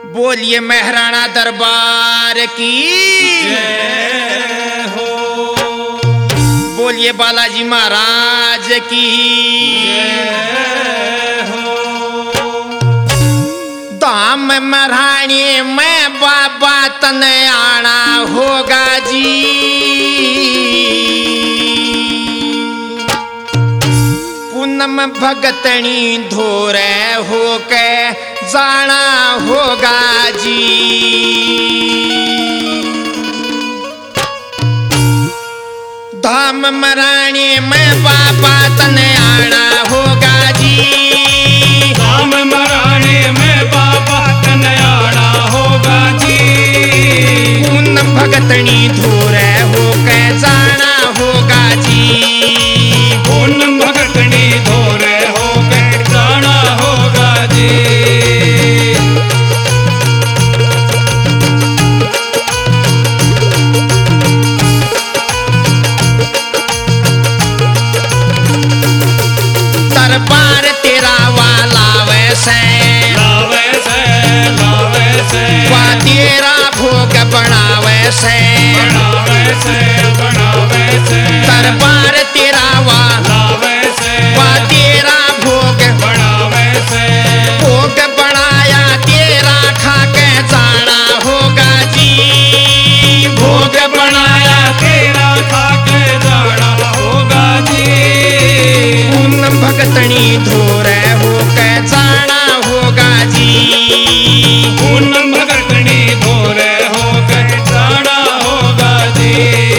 बोलिए महाराणा दरबार की जय हो। बोलिए बालाजी महाराज की जय हो। धाम महारानी में बाबा तने आना होगा जी। पूनम भगतनी धोरे होके जाना होगा जी। धाम महारानी में बाबा तने आना होगा जी। धाम महारानी में बाबा तने आना होगा जी। पूनम भगतनी धोरे होके जाना होगा जी। पूनम भगतनी धोरे होके जाना होगा जी। दरबार तेरा वाला वैसे लावे से वा तेरा भोग बनावे से बनावे से दरबार तेरा लावे से वा तेरा भोग बनावे से भोग बनाया तेरा खा के जाना होगा जी। भोग बनाया तेरा खाके जाना होगा जी। पूनम भगतनी धोरे होके जाना होगा जी। पूनम भगतनी धोरे होके जाना होगा जी।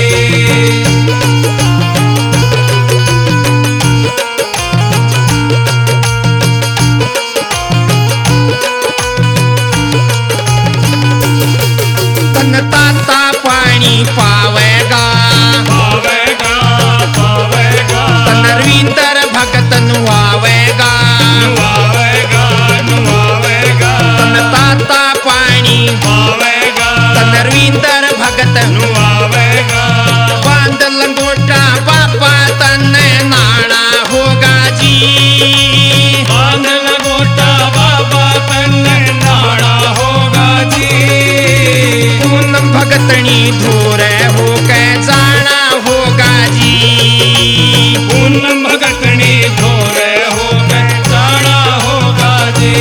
तन ताता पानी पावेगा पावेगा पावेगा तन रविंदर भगत नुआवेगा नुआवेगा नुआवेगा तन ताता पानी पावेगा तन रविंदर भगत नुआवेगा बांध लंगोटा बाबा तने नाना होगा जी। बांध लगोटा बाबा तन्ने नाड़ा होगा जी। पूनम भगतनी धोरे होके जाना होगा जी। पूनम भगतनी धोरे होके जाना होगा जी।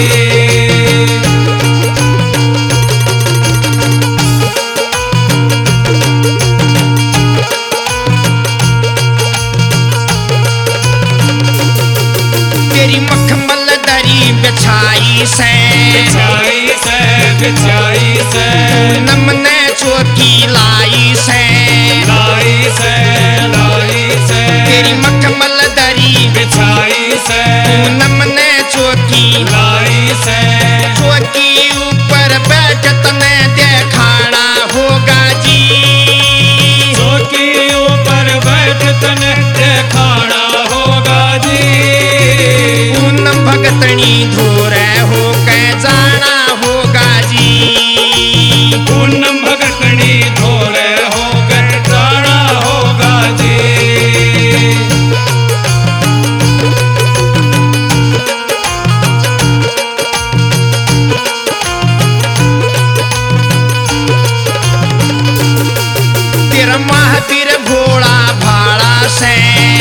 तेरी मखमल दरी बिछाई से बिछाई से पूनम ने चौकी लाई से तेरी मखमल दरी बिछाई से पूनम ने चौकी लाई से चौकी ऊपर बैठ तने देखाना होगा जी। चौकी ऊपर बैठ तने देखाना होगा जी। पूनम भगतनी धोरे होके जाना होगा जी। पूनम भगतनी धोरे होकर जाना होगा जी। तेरा महावीर भोला भाड़ा से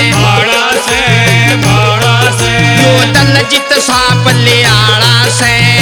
भाड़ा से यो दल जित साप ले आड़ा से